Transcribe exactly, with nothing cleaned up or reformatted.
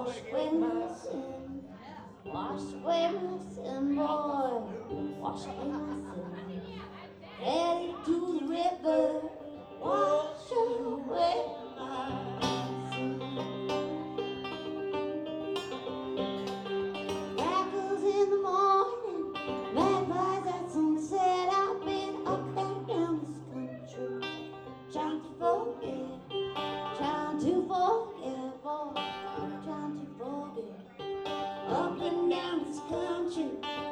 Wash away my sin, wash away my sin, boy. Wash away my sin. Headed to the river, wash away my sin. Crackles in the morning, magpies at sunset. I've been up and down this country, trying to forget, trying to forget, boy, trying to forget. Up and down this country,